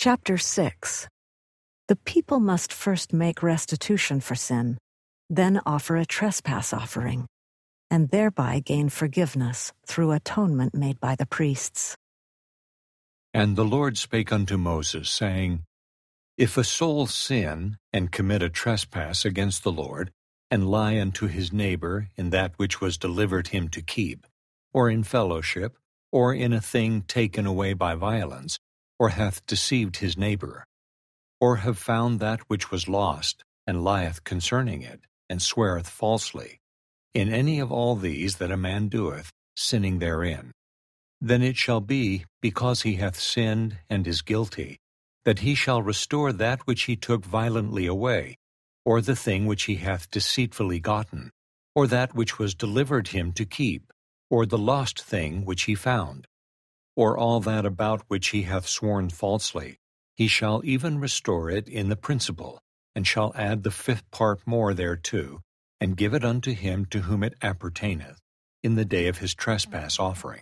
Chapter 6. The people must first make restitution for sin, then offer a trespass offering, and thereby gain forgiveness through atonement made by the priests. And the Lord spake unto Moses, saying, If a soul sin, and commit a trespass against the Lord, and lie unto his neighbor in that which was delivered him to keep, or in fellowship, or in a thing taken away by violence, or hath deceived his neighbor, or have found that which was lost, and lieth concerning it, and sweareth falsely, in any of all these that a man doeth, sinning therein, then it shall be, because he hath sinned and is guilty, that he shall restore that which he took violently away, or the thing which he hath deceitfully gotten, or that which was delivered him to keep, or the lost thing which he found, or all that about which he hath sworn falsely. He shall even restore it in the principal, and shall add the 5th part more thereto, and give it unto him to whom it appertaineth, in the day of his trespass offering.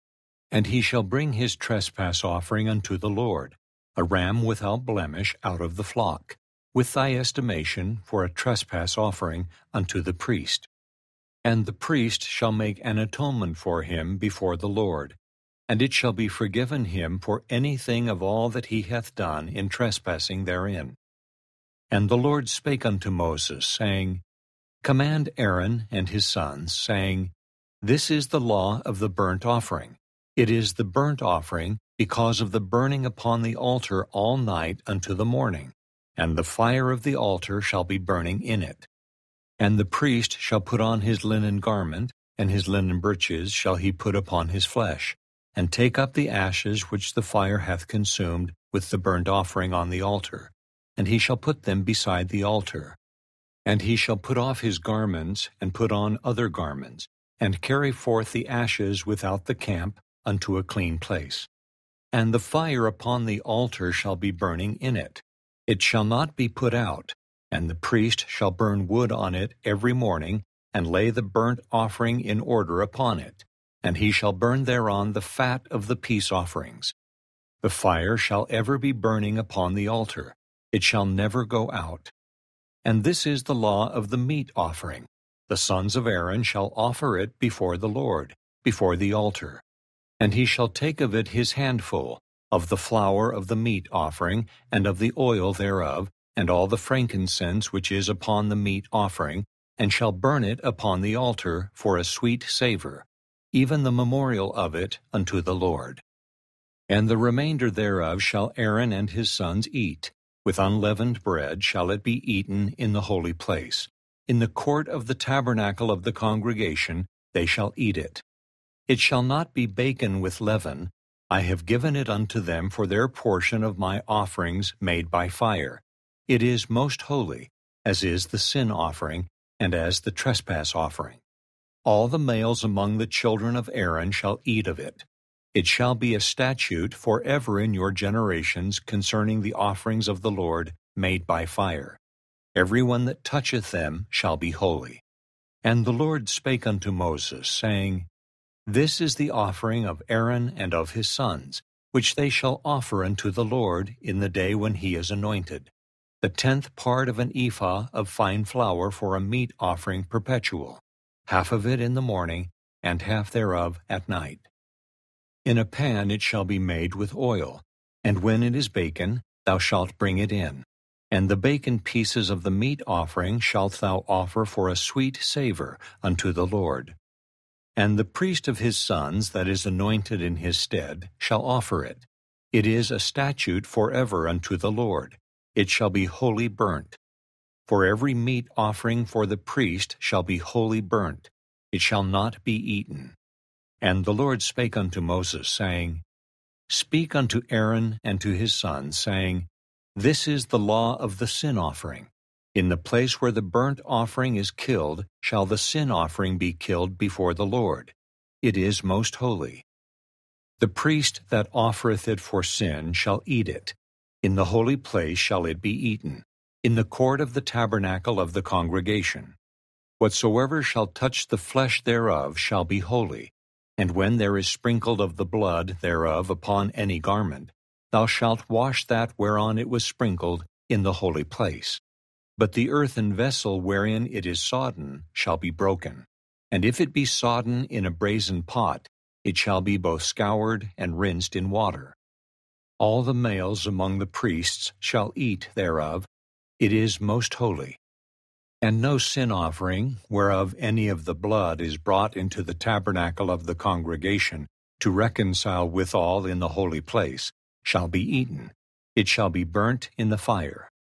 And he shall bring his trespass offering unto the Lord, a ram without blemish out of the flock, with thy estimation for a trespass offering unto the priest. And the priest shall make an atonement for him before the Lord, and it shall be forgiven him for anything of all that he hath done in trespassing therein. And the Lord spake unto Moses, saying, Command Aaron and his sons, saying, This is the law of the burnt offering. It is the burnt offering because of the burning upon the altar all night unto the morning, and the fire of the altar shall be burning in it. And the priest shall put on his linen garment, and his linen breeches shall he put upon his flesh, and take up the ashes which the fire hath consumed with the burnt offering on the altar, and he shall put them beside the altar. And he shall put off his garments, and put on other garments, and carry forth the ashes without the camp unto a clean place. And the fire upon the altar shall be burning in it. It shall not be put out, and the priest shall burn wood on it every morning, and lay the burnt offering in order upon it. And he shall burn thereon the fat of the peace offerings. The fire shall ever be burning upon the altar. It shall never go out. And this is the law of the meat offering. The sons of Aaron shall offer it before the Lord, before the altar. And he shall take of it his handful, of the flour of the meat offering, and of the oil thereof, and all the frankincense which is upon the meat offering, and shall burn it upon the altar for a sweet savour, even the memorial of it unto the Lord. And the remainder thereof shall Aaron and his sons eat. With unleavened bread shall it be eaten in the holy place. In the court of the tabernacle of the congregation they shall eat it. It shall not be baken with leaven. I have given it unto them for their portion of my offerings made by fire. It is most holy, as is the sin offering, and as the trespass offering. All the males among the children of Aaron shall eat of it. It shall be a statute forever in your generations concerning the offerings of the Lord made by fire. Every one that toucheth them shall be holy. And the Lord spake unto Moses, saying, This is the offering of Aaron and of his sons, which they shall offer unto the Lord in the day when he is anointed. The 10th part of an ephah of fine flour for a meat offering perpetual, half of it in the morning, and half thereof at night. In a pan it shall be made with oil, and when it is baken, thou shalt bring it in. And the baken pieces of the meat offering shalt thou offer for a sweet savour unto the Lord. And the priest of his sons that is anointed in his stead shall offer it. It is a statute forever unto the Lord. It shall be wholly burnt. For every meat offering for the priest shall be wholly burnt. It shall not be eaten. And the Lord spake unto Moses, saying, Speak unto Aaron and to his sons, saying, This is the law of the sin offering. In the place where the burnt offering is killed shall the sin offering be killed before the Lord. It is most holy. The priest that offereth it for sin shall eat it. In the holy place shall it be eaten, in the court of the tabernacle of the congregation. Whatsoever shall touch the flesh thereof shall be holy, and when there is sprinkled of the blood thereof upon any garment, thou shalt wash that whereon it was sprinkled in the holy place. But the earthen vessel wherein it is sodden shall be broken. And if it be sodden in a brazen pot, it shall be both scoured and rinsed in water. All the males among the priests shall eat thereof. It is most holy. And no sin offering, whereof any of the blood is brought into the tabernacle of the congregation, to reconcile withal in the holy place, shall be eaten. It shall be burnt in the fire.